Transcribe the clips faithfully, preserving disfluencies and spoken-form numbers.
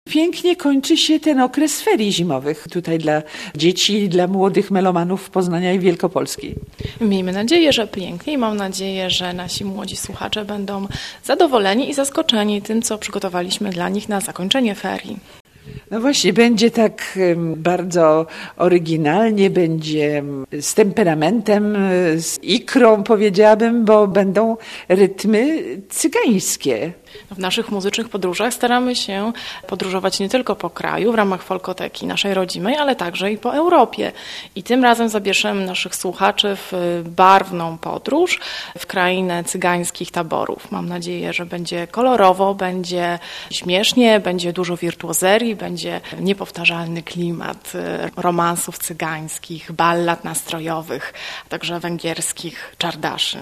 Pięknie kończy się ten okres ferii zimowych tutaj dla dzieci, dla młodych melomanów Poznania i Wielkopolski. Miejmy nadzieję, że pięknie i mam nadzieję, że nasi młodzi słuchacze będą zadowoleni i zaskoczeni tym, co przygotowaliśmy dla nich na zakończenie ferii. No właśnie, będzie tak bardzo oryginalnie, będzie z temperamentem, z ikrą powiedziałabym, bo będą rytmy cygańskie. W naszych muzycznych podróżach staramy się podróżować nie tylko po kraju w ramach Folkoteki naszej rodzimej, ale także i po Europie. I tym razem zabierzemy naszych słuchaczy w barwną podróż w krainę cygańskich taborów. Mam nadzieję, że będzie kolorowo, będzie śmiesznie, będzie dużo wirtuozerii, będzie niepowtarzalny klimat romansów cygańskich, ballad nastrojowych, a także węgierskich czardaszy.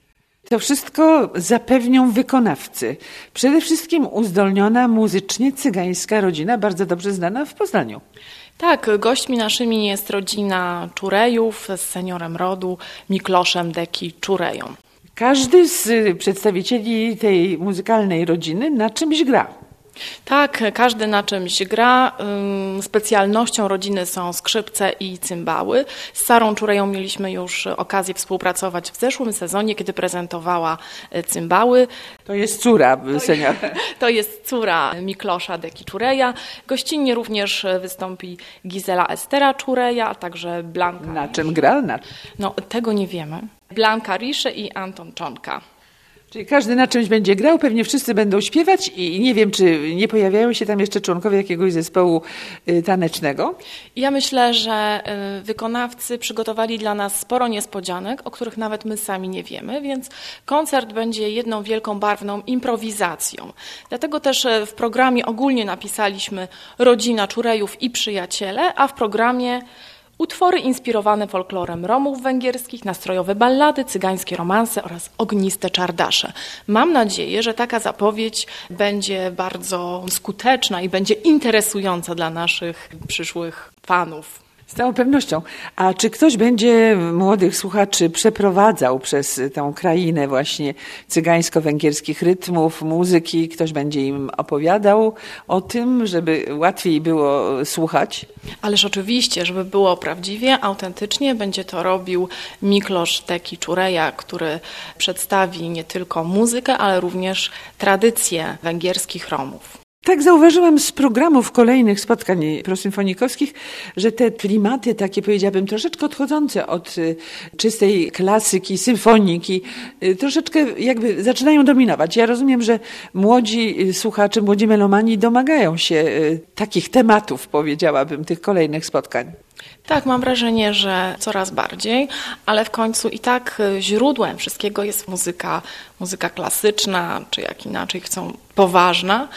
To wszystko zapewnią wykonawcy. Przede wszystkim uzdolniona muzycznie cygańska rodzina, bardzo dobrze znana w Poznaniu. Tak, gośćmi naszymi jest rodzina Czurejów z seniorem rodu Mikloszem Deki Czureją. Każdy z przedstawicieli tej muzykalnej rodziny na czymś gra. Tak, każdy na czymś gra. Specjalnością rodziny są skrzypce i cymbały. Z Sarą Czureją mieliśmy już okazję współpracować w zeszłym sezonie, kiedy prezentowała cymbały. To jest córa seniora. To jest córa Miklosza Deki Czureja. Gościnnie również wystąpi Gizela Estera Czureja, a także Blanka. Na czym gra? Na... No, tego nie wiemy. Blanka Risze i Anton Czonka. Czyli każdy na czymś będzie grał, pewnie wszyscy będą śpiewać i nie wiem, czy nie pojawiają się tam jeszcze członkowie jakiegoś zespołu tanecznego? Ja myślę, że wykonawcy przygotowali dla nas sporo niespodzianek, o których nawet my sami nie wiemy, więc koncert będzie jedną wielką barwną improwizacją. Dlatego też w programie ogólnie napisaliśmy Rodzina Czurejów i Przyjaciele, a w programie utwory inspirowane folklorem Romów węgierskich, nastrojowe ballady, cygańskie romanse oraz ogniste czardasze. Mam nadzieję, że taka zapowiedź będzie bardzo skuteczna i będzie interesująca dla naszych przyszłych fanów. Z całą pewnością. A czy ktoś będzie młodych słuchaczy przeprowadzał przez tę krainę właśnie cygańsko-węgierskich rytmów, muzyki? Ktoś będzie im opowiadał o tym, żeby łatwiej było słuchać? Ależ oczywiście, żeby było prawdziwie, autentycznie, będzie to robił Miklosz Deki Czureja, który przedstawi nie tylko muzykę, ale również tradycje węgierskich Romów. Tak zauważyłam z programów kolejnych spotkań prosymfonikowskich, że te klimaty takie, powiedziałabym, troszeczkę odchodzące od y, czystej klasyki, symfoniki, y, troszeczkę jakby zaczynają dominować. Ja rozumiem, że młodzi y, słuchacze, młodzi melomani domagają się y, takich tematów, powiedziałabym, tych kolejnych spotkań. Tak, mam wrażenie, że coraz bardziej, ale w końcu i tak źródłem wszystkiego jest muzyka, muzyka klasyczna, czy jak inaczej chcą, poważna,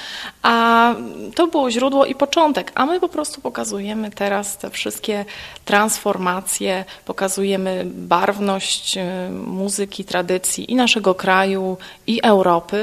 a to było źródło i początek, a my po prostu pokazujemy teraz te wszystkie transformacje, pokazujemy barwność muzyki, tradycji i naszego kraju, i Europy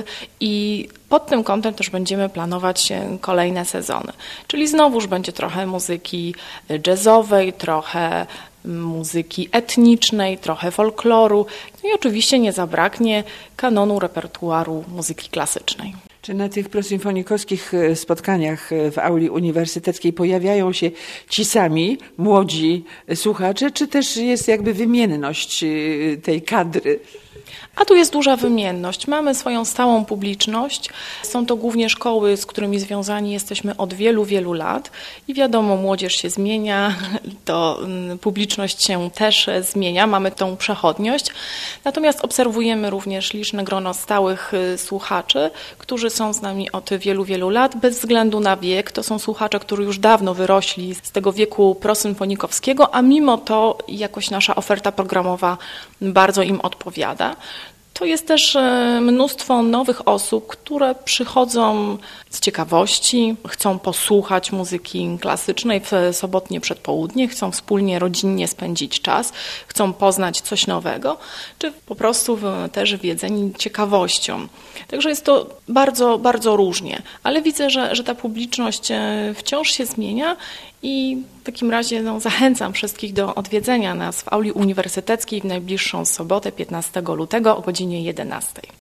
i pod tym kątem też będziemy planować kolejne sezony. Czyli znowuż będzie trochę muzyki jazzowej, trochę muzyki etnicznej, trochę folkloru no i oczywiście nie zabraknie kanonu repertuaru muzyki klasycznej. Czy na tych prosymfonikowskich spotkaniach w auli uniwersyteckiej pojawiają się ci sami młodzi słuchacze, czy też jest jakby wymienność tej kadry? A tu jest duża wymienność. Mamy swoją stałą publiczność. Są to głównie szkoły, z którymi związani jesteśmy od wielu, wielu lat. I wiadomo, młodzież się zmienia, to publiczność się też zmienia. Mamy tą przechodniość. Natomiast obserwujemy również liczne grono stałych słuchaczy, którzy są z nami od wielu, wielu lat, bez względu na wiek. To są słuchacze, którzy już dawno wyrośli z tego wieku prosymfonikowskiego, a mimo to jakoś nasza oferta programowa bardzo im odpowiada. To jest też mnóstwo nowych osób, które przychodzą z ciekawości, chcą posłuchać muzyki klasycznej w sobotnie przedpołudnie, chcą wspólnie, rodzinnie spędzić czas, chcą poznać coś nowego, czy po prostu też wiedzeni ciekawością. Także jest to bardzo, bardzo różnie, ale widzę, że, że ta publiczność wciąż się zmienia i w takim razie no, zachęcam wszystkich do odwiedzenia nas w auli uniwersyteckiej w najbliższą sobotę, piętnastego lutego o godzinie jedenastej.